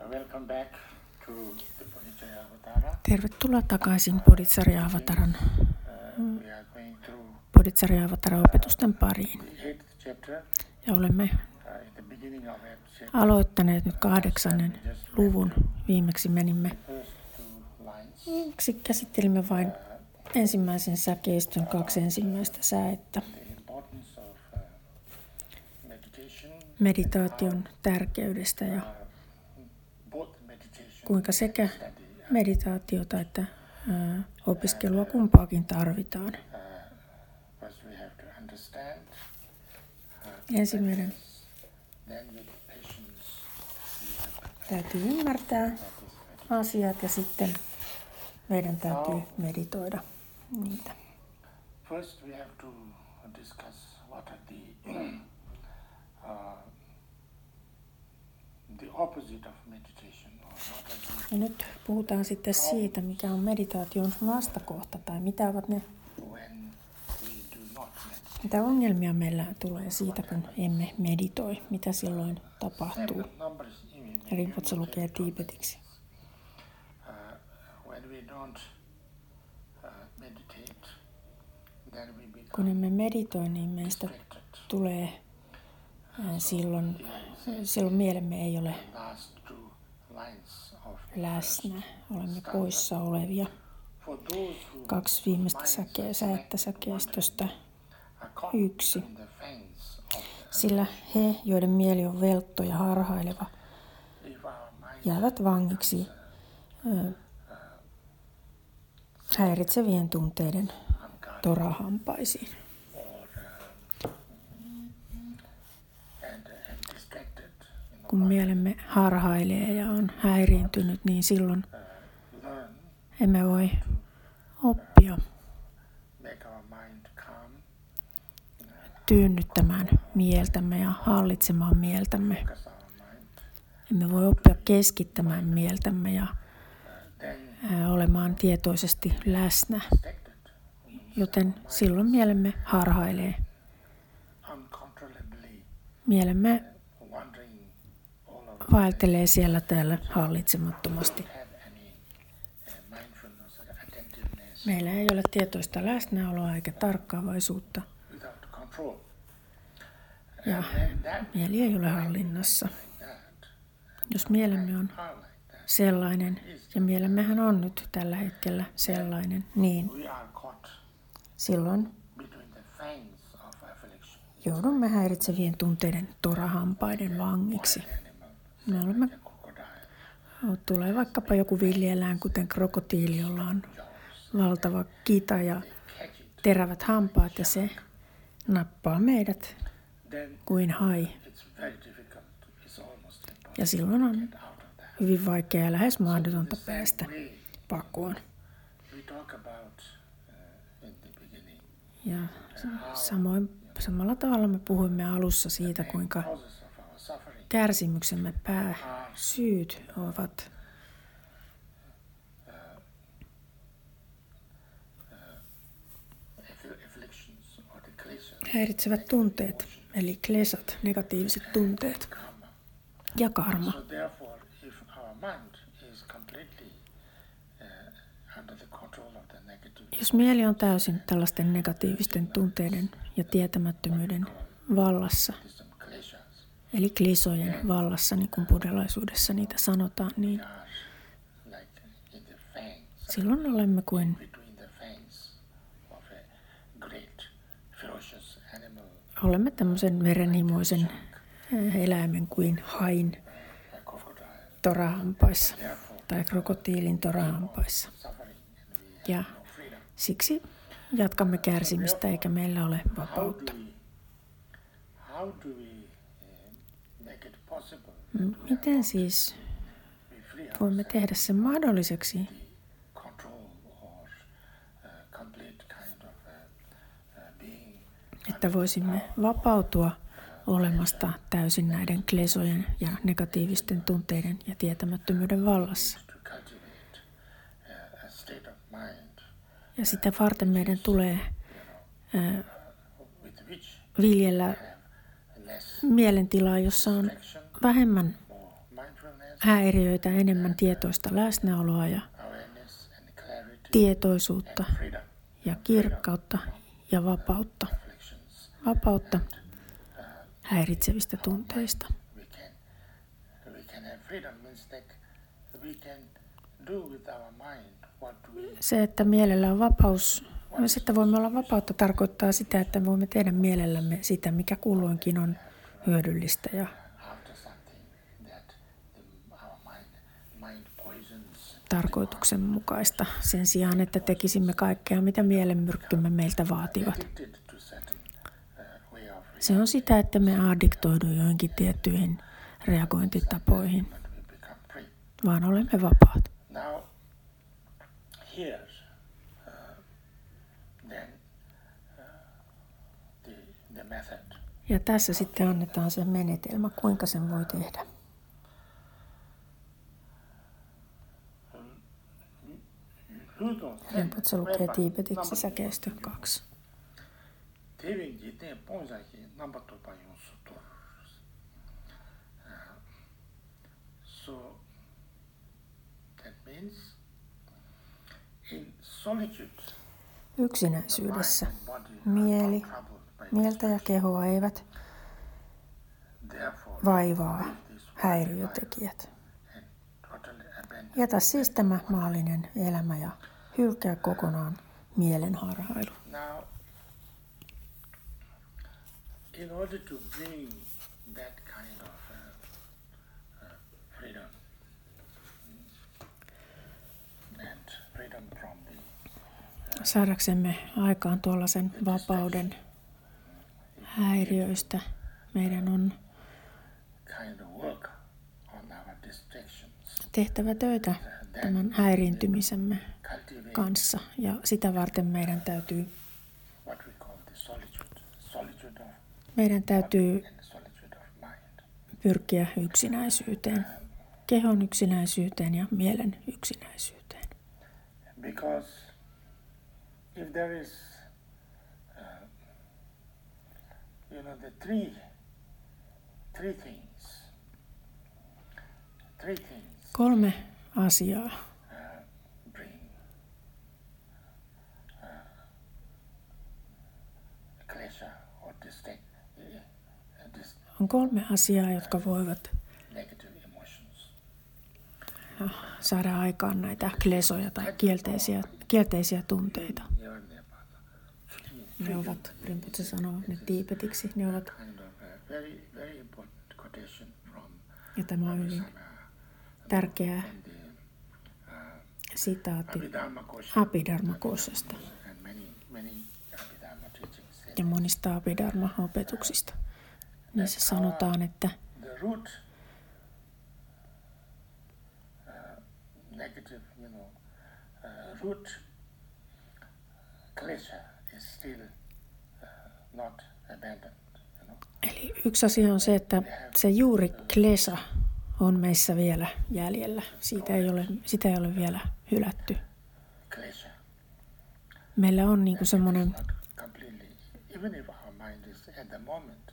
Welcome back to the Bodhicharya Avatara. Tervetuloa takaisin Bodhicharya Avataran We are going through Bodhicharya Avataran opetusten pariin. the 8th chapter. Ja olemme In the beginning of that chapter, aloittaneet nyt 8. luvun. Viimeksi menimme. first two lines. Viimeksi käsittelimme vain ensimmäisen säkeistön 2 ensimmäistä säettä. The importance of meditation. Meditaation tärkeydestä ja Both meditation kuinka sekä and study. meditaatiota että opiskelua kumpaakin tarvitaan. First we have to understand. Ensimmäinen Then with patience we have to täytyy ymmärtää asiat ja sitten meidän täytyy meditoida niitä. First, we have to discuss what are the opposite of meditation, or what are Ja nyt puhutaan sitten siitä, mikä on meditaation vastakohta tai mitä ovat ne, when we do not meditate. mitä ongelmia meillä tulee siitä, kun emme meditoi, mitä silloin tapahtuu. Numbers in Rinpoche lukee tiibetiksi. when we don't meditate, then we become Kun emme meditoi, niin meistä distracted. tulee silloin mielemme ei ole Last two lines of läsnä, olemme poissa olevia. for those who 2 viimeistä säettä säkeistöstä are caught 1. in the fangs of Sillä he, joiden mieli on veltto ja harhaileva, if our mind jäävät vangiksi häiritsevien tunteiden torahampaisiin. and distracted, Kun mielemme harhailee ja on häiriintynyt, niin silloin learn emme voi oppia make our mind calm, tyynnyttämään mieltämme ja hallitsemaan mieltämme. focus our mind, Emme voi oppia keskittämään mieltämme ja then olemaan tietoisesti läsnä, distracted, joten silloin mielemme harhailee. uncontrollably Mielemme wandering all over, vaeltelee siellä täällä hallitsemattomasti. have any mindfulness or attentiveness Meillä ei ole tietoista läsnäoloa eikä tarkkaavaisuutta without control. ja And that mieli ei ole hallinnassa. that Jos mielemme on are like that, sellainen, ja mielemmehän on nyt tällä hetkellä sellainen, niin we are caught silloin between the fangs of affliction. joudumme häiritsevien tunteiden torahampaiden vangiksi. Animal, Me olemme, crocodile, tulee vaikkapa joku villieläin, kuten krokotiili, jolla on valtava kita ja catch it, terävät hampaat, ja se nappaa meidät then kuin hai. it's very difficult. It's almost impossible Ja silloin on to get out of that. hyvin vaikea ja lähes mahdotonta päästä Way pakoon. we talk about in the beginning Ja samalla tavalla me puhuimme alussa siitä, kuinka causes of our suffering kärsimyksemme pääsyyt ovat afflictions or the kleshas, häiritsevät tunteet, eli klesat, negatiiviset tunteet karma. ja karma. So therefore, if our mind is completely under the control of the negative, Jos mieli on täysin tällaisten negatiivisten tunteiden ja tietämättömyyden vallassa, some kleshas, eli klisojen vallassa, niin kuin buddhalaisuudessa niitä sanotaan, niin are like in the fangs, silloin olemme kuin between the fangs of a great ferocious animal, olemme tämmöisen verenhimoisen eläimen kuin hain a crocodile. torahampaissa Therefore, tai krokotiilin torahampaissa. suffering and we have Ja no freedom. siksi jatkamme kärsimistä eikä meillä ole vapautta. How do we make it possible Miten siis to be free of voimme tehdä sen mahdolliseksi, control or complete kind of being että voisimme vapautua olemasta täysin näiden klesojen ja negatiivisten tunteiden ja tietämättömyyden vallassa? to cultivate a state of mind Ja sitä varten meidän tulee with which viljellä have less mielentilaa, jossa on action, vähemmän more mindfulness, häiriöitä, enemmän tietoista läsnäoloa ja awareness and clarity tietoisuutta and freedom. ja kirkkautta ja vapautta. Reflections. Vapautta häiritsevistä tunteista. We can have freedom means that we can do with our mind what we Se, että mielellä on vapaus, myös että voimme olla vapautta, tarkoittaa sitä, että me voimme tehdä mielellämme sitä, mikä kulloinkin on hyödyllistä ja after something that our mind poisons. tarkoituksenmukaista sen sijaan, että tekisimme kaikkea, mitä mielenmyrkkymme meiltä vaativat. Addicted to certain way of Se on sitä, että me addiktoidu joihinkin tiettyihin reagointitapoihin, but we become free. vaan olemme vapaat. Now, here, then the method. Ja tässä sitten annetaan se menetelmä, kuinka sen voi tehdä. Rinpoche lukee tiibetiksi säkeistö 2. Tevingi te ponzaki nampatopa yonsuto. So that means in solitude, Yksinäisyydessä mind and body mieli, are troubled by mieltä ja kehoa eivät therefore vaivaa leave this worldly life häiriötekijät. and totally abandon. Jätä siis tämä maallinen elämä ja hylkää kokonaan mielenharhailu. Now, in order to bring that kind of freedom and freedom from the Saadaksemme aikaan tuollaisen vapauden häiriöistä, meidän on kind of work on our distractions, tehtävä töitä tämän häiriintymisemme cultivate kanssa. Ja sitä varten meidän täytyy what we call the solitude of täytyy and solitude of mind. pyrkiä yksinäisyyteen, kehon yksinäisyyteen ja mielen yksinäisyyteen. Because if there is, the three things, 3 asiaa bring pleasure or on 3 asiaa, jotka voivat negative emotions. saada aikaan näitä klesoja tai kielteisiä tunteita. Ne ovat, Rinpoche sanoo ne tiibetiksi, ne ovat, Kind of a very, very important quotation from ja tämä on hyvin tärkeä the sitaatti Abhidharma-kosha Abhidharma-koshasta and many Abhidharma teachings. ja monista Abhidharma-opetuksista. Niissä sanotaan, että The root negative, root klesha is still not abandoned. eli yksi asia on se, että se juuri klesa on meissä vielä jäljellä. Sitä ei ole vielä hylätty. Klesha. Meillä on niin kuin semmoinen Not completely, even if our mind is at the moment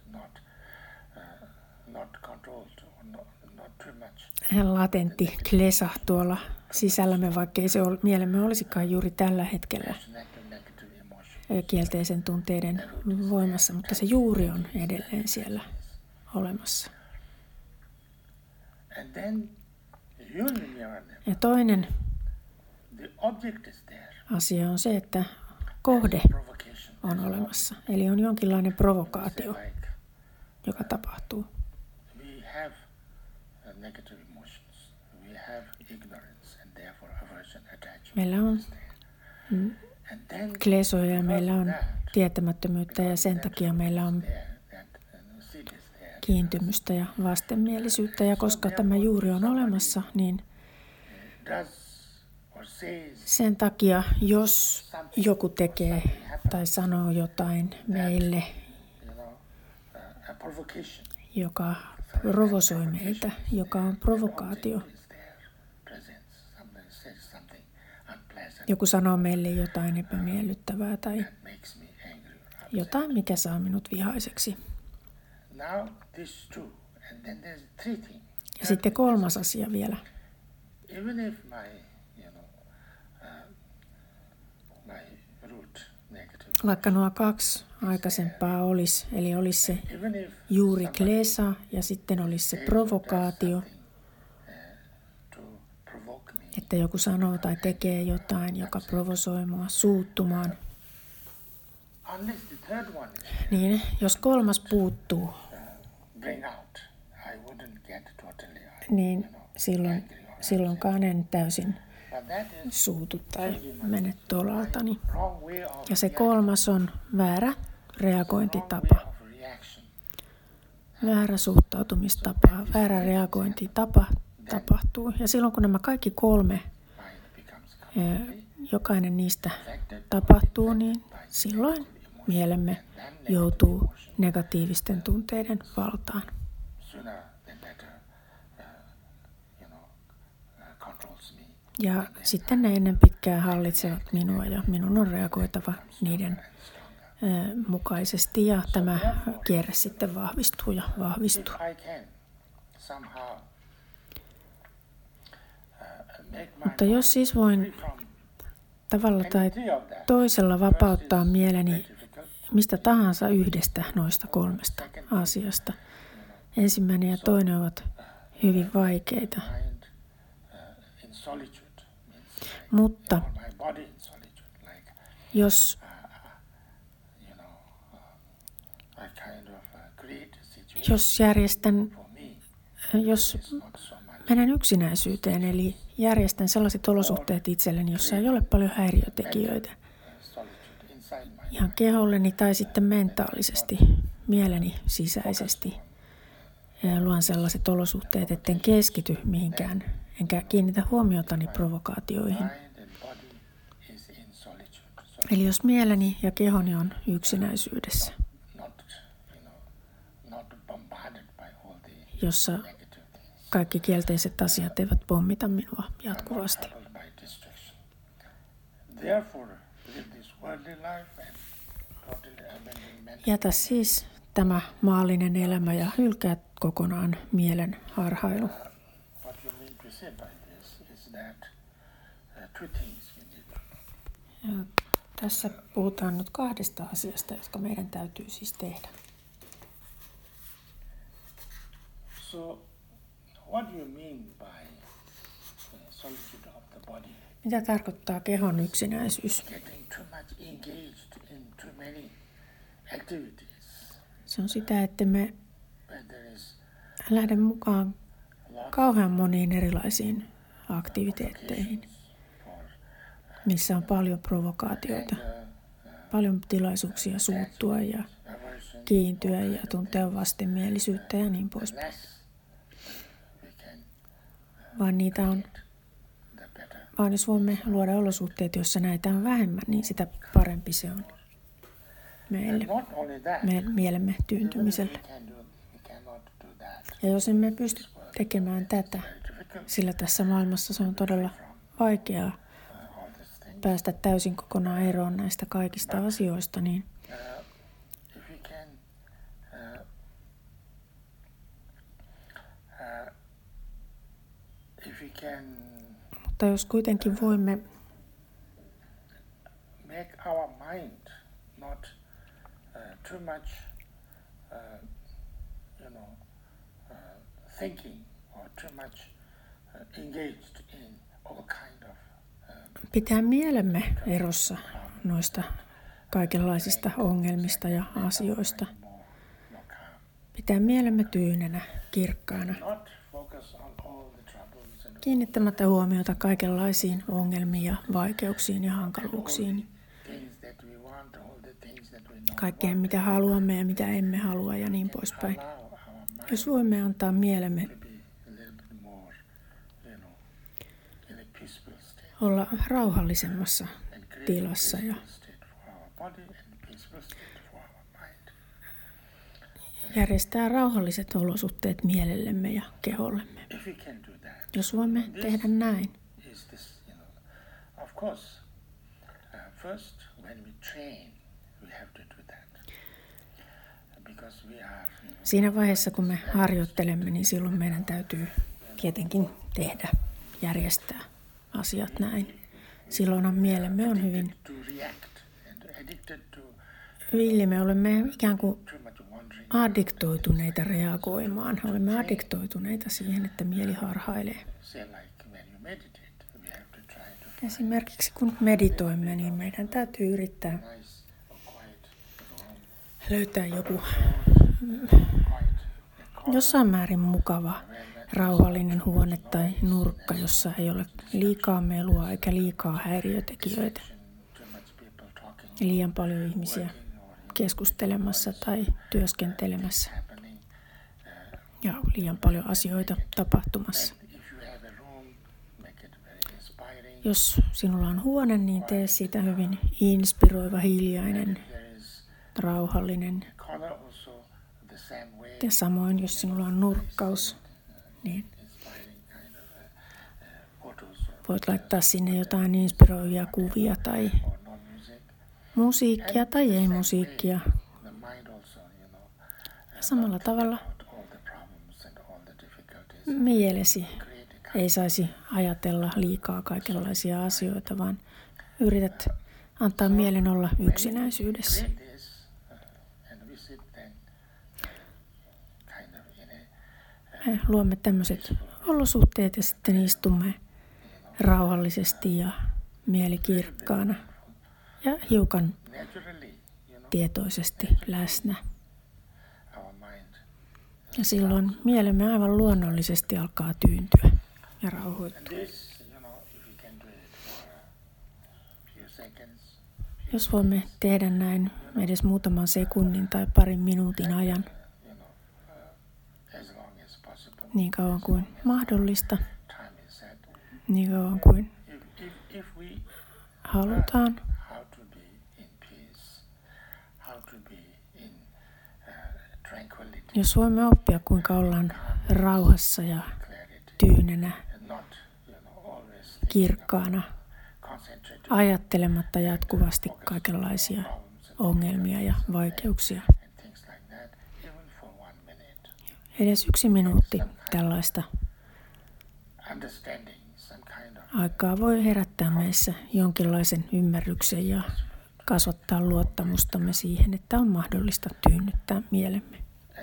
not controlled or not too much. latentti klesa tuolla sisällämme, vaikkei se mielemme olisikaan juuri tällä hetkellä Negative emotion. kielteisen tunteiden voimassa, mutta se juuri on edelleen siellä olemassa. And then Ja toinen the object is there. asia on se, että kohde Provocation. on olemassa. Eli on jonkinlainen provokaatio, Like joka tapahtuu. we have negative emotions. We have ignorance and therefore aversion, attachment. Meillä on And then klesoja ja meillä on tietämättömyyttä ja sen takia meillä on that seed is there. kiintymystä ja vastenmielisyyttä. Ja koska tämä juuri on olemassa, niin Does or says sen takia, jos joku tekee tai sanoo jotain meille, a provocation joka provosoi meitä, joka on provokaatio. is there, presence. Somebody says something unpleasant Joku sanoo meille jotain epämiellyttävää tai that makes me angry or upset. jotain, mikä saa minut vihaiseksi. Now these two, and then there's 3 things. Ja sitten kolmas asia vielä. Even if my root negative, Vaikka nuo kaksi aikaisempaa olisi, eli olisi se even if juuri klesa ja sitten olisi se provokaatio, to provoke me, että joku sanoo tai tekee jotain, joka provosoi mua suuttumaan, unless the third one is niin jos kolmas puuttuu, bring out, I wouldn't get totally niin silloinkaan en täysin But that is suutu tai mene tolaltani. wrong way of Ja se kolmas on väärä wrong reagointitapa, way of reaction. väärä suhtautumistapa, väärä reagointitapa tapahtuu. Ja silloin kun nämä kaikki kolme, Mind becomes jokainen niistä tapahtuu, niin silloin mielemme joutuu negatiivisten tunteiden valtaan. sooner than later, controls me. Ja sitten ne ennen pitkää hallitsevat minua ja minun on reagoitava niiden mukaisesti ja tämä kierre sitten vahvistuu ja vahvistuu. If I can somehow make my Mutta jos siis voin from tavalla tai three of that, toisella vapauttaa mieleni mistä tahansa yhdestä noista kolmesta asiasta. Ensimmäinen ja toinen ovat hyvin vaikeita, mind in solitude means mutta my body in solitude, like jos I kind of create a situation Jos järjestän, for me. jos Not so much menen yksinäisyyteen, eli järjestän sellaiset olosuhteet itselleni, jossa ei ole paljon häiriötekijöitä, solitude inside my ihan keholleni tai sitten mentaalisesti, mieleni sisäisesti. Ja luon sellaiset olosuhteet, etten keskity mihinkään, enkä kiinnitä huomiotani provokaatioihin. mind and body is in solitude. So Eli jos mieleni ja kehoni on yksinäisyydessä, not not bombarded by all the jossa negative things. kaikki kielteiset asiat eivät pommita minua jatkuvasti. Troubled by distraction. Therefore, live this worldly life and totally abandon mental. Jätä siis tämä maallinen elämä ja hylkää kokonaan mielen harhailu. What you mean to say by this is that two things you need. Ja tässä puhutaan nyt kahdesta asiasta, jotka meidän täytyy siis tehdä. So, what do you mean by solitude of the body? Mitä tarkoittaa kehon yksinäisyys? Getting too much engaged in too many activities. Se on sitä, että me When there is lähde mukaan lots kauhean moniin erilaisiin aktiviteetteihin, for missä on paljon provokaatioita, paljon tilaisuuksia suuttua ja aversion, kiintyä ja tuntea vastenmielisyyttä ja niin poispäin. less we can Vaan niitä on, the better. vaan jos voimme luoda olosuhteet, joissa näitä on vähemmän, niin sitä parempi se on meille, Not only that, mielemme tyyntymiselle. we cannot do that. Ja jos emme pysty tekemään tätä, Very difficult sillä tässä maailmassa se on todella vaikeaa all these things. päästä täysin kokonaan eroon näistä kaikista asioista, niin If we can if we can mutta jos kuitenkin voimme make our mind not too much thinking or too much engaged in all kind of pitää mielemme erossa noista kaikenlaisista ongelmista ja asioista, more calm. pitää mielemme tyynenä, kirkkaana, Not focus on all the troubles and kiinnittämättä huomiota kaikenlaisiin ongelmiin ja vaikeuksiin ja hankaluuksiin, things that we want, all the things that we don't kaikkeen mitä haluamme ja mitä emme halua ja niin poispäin. allow our mind Jos voimme antaa mielemme to be a little bit more, in a peaceful state olla rauhallisemmassa and create tilassa a ja peaceful state for our body and a peaceful state for our mind. järjestää rauhalliset olosuhteet mielellemme ja kehollemme. If we can do that, Jos voimme tehdä näin, is this, of course, first when we train, we have to do that. Siinä vaiheessa, kun me harjoittelemme, niin silloin meidän täytyy tietenkin tehdä, järjestää asiat näin. Silloinhan mielemme on hyvin villi. Me olemme ikään kuin addiktoituneita reagoimaan. Olemme addiktoituneita siihen, että mieli harhailee. Esimerkiksi kun meditoimme, niin meidän täytyy yrittää löytää joku jossain määrin mukava, rauhallinen huone tai nurkka, jossa ei ole liikaa melua eikä liikaa häiriötekijöitä. Liian paljon ihmisiä keskustelemassa tai työskentelemässä ja liian paljon asioita tapahtumassa. Jos sinulla on huone, niin tee siitä hyvin inspiroiva, hiljainen, rauhallinen. Ja samoin, jos sinulla on nurkkaus, niin voit laittaa sinne jotain inspiroivia kuvia tai musiikkia tai ei musiikkia. Ja samalla tavalla mielesi ei saisi ajatella liikaa kaikenlaisia asioita, vaan yrität antaa mielen olla yksinäisyydessä. Me luomme tämmöiset olosuhteet ja sitten istumme rauhallisesti ja mieli kirkkaana ja hiukan tietoisesti läsnä. Ja silloin mielemme aivan luonnollisesti alkaa tyyntyä ja rauhoittua. Jos voimme tehdä näin edes muutaman sekunnin tai parin minuutin ajan, niin kauan kuin mahdollista, niin kauan kuin halutaan. Jos voimme oppia, kuinka ollaan rauhassa ja tyynenä, kirkkaana, ajattelematta jatkuvasti kaikenlaisia ongelmia ja vaikeuksia. Edes 1 minuutti tällaista aikaa voi herättää meissä jonkinlaisen ymmärryksen ja kasvattaa luottamustamme siihen, että on mahdollista tyynnyttää mielemme.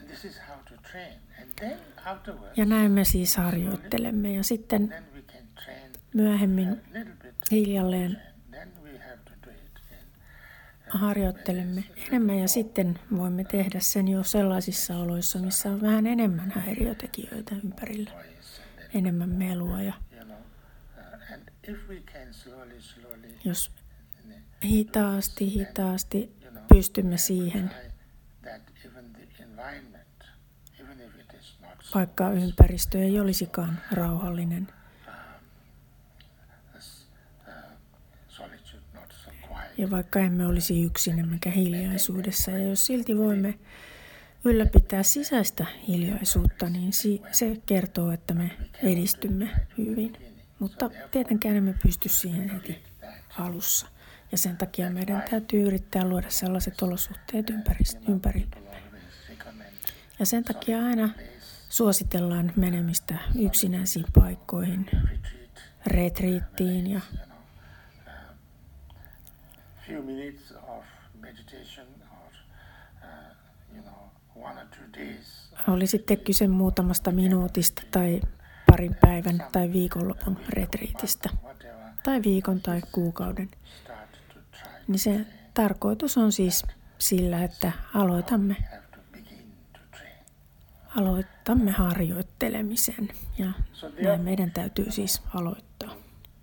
Ja näin me siis harjoittelemme ja sitten myöhemmin hiljalleen harjoittelemme enemmän ja sitten voimme tehdä sen jo sellaisissa oloissa, missä on vähän enemmän häiriötekijöitä ympärillä, enemmän melua. Ja jos hitaasti pystymme siihen, vaikka ympäristö ei olisikaan rauhallinen, ja vaikka emme olisi yksin emmekä hiljaisuudessa, ja jos silti voimme ylläpitää sisäistä hiljaisuutta, niin se kertoo, että me edistymme hyvin. Mutta tietenkään emme pysty siihen heti alussa. Ja sen takia meidän täytyy yrittää luoda sellaiset olosuhteet ympärillemme. Ja sen takia aina suositellaan menemistä yksinäisiin paikkoihin, retriittiin ja oli sitten kyse muutamasta minuutista tai parin päivän tai viikonlopun retriitistä tai viikon tai kuukauden. Niin se tarkoitus on siis sillä, että aloitamme harjoittelemisen ja näin meidän täytyy siis aloittaa.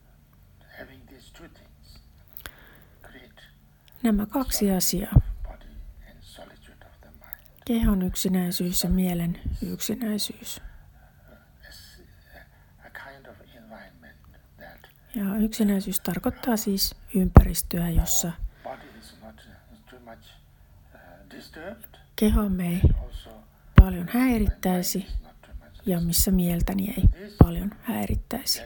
Nämä 2 asiaa, kehon yksinäisyys ja mielen yksinäisyys. Ja yksinäisyys tarkoittaa siis ympäristöä, jossa kehomme ei paljon häirittäisi ja missä mieltäni ei paljon häirittäisi.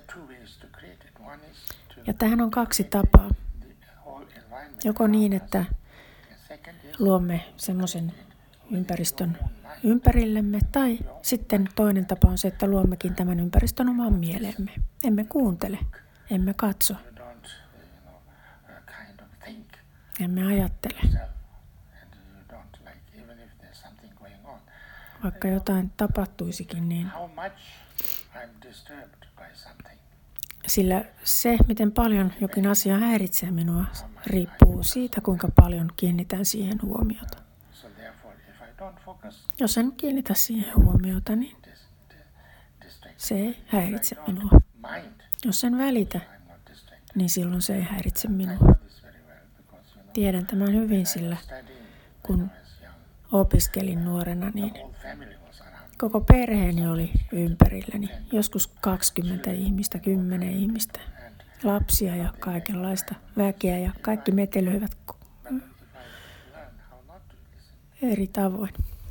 Ja tähän on 2 tapaa. Joko niin, että luomme semmoisen ympäristön ympärillemme, tai sitten toinen tapa on se, että luommekin tämän ympäristön omaan mieleemme. Emme kuuntele, emme katso, You don't, kind of think emme ajattele. yourself, and you don't like, even if there's something going on. Vaikka jotain tapahtuisikin, niin How much I'm disturbed by something. sillä se, miten paljon jokin asia häiritsee minua, riippuu siitä, kuinka paljon kiinnitän siihen huomiota. So therefore, if I don't focus, Jos en kiinnitä siihen huomiota, niin distract. se ei häiritse minua. Mind, Jos en välitä, I'm not distracted. niin silloin se ei häiritse I minua. know this very well because Tiedän tämän hyvin, sillä studying kun when I was young, opiskelin nuorena, niin whole family was around. koko perheeni oli ympärilläni. Joskus 20 ihmistä, 10 ihmistä, lapsia ja kaikenlaista väkeä, ja kaikki metelöivät If I learn how not to listen, eri tavoin.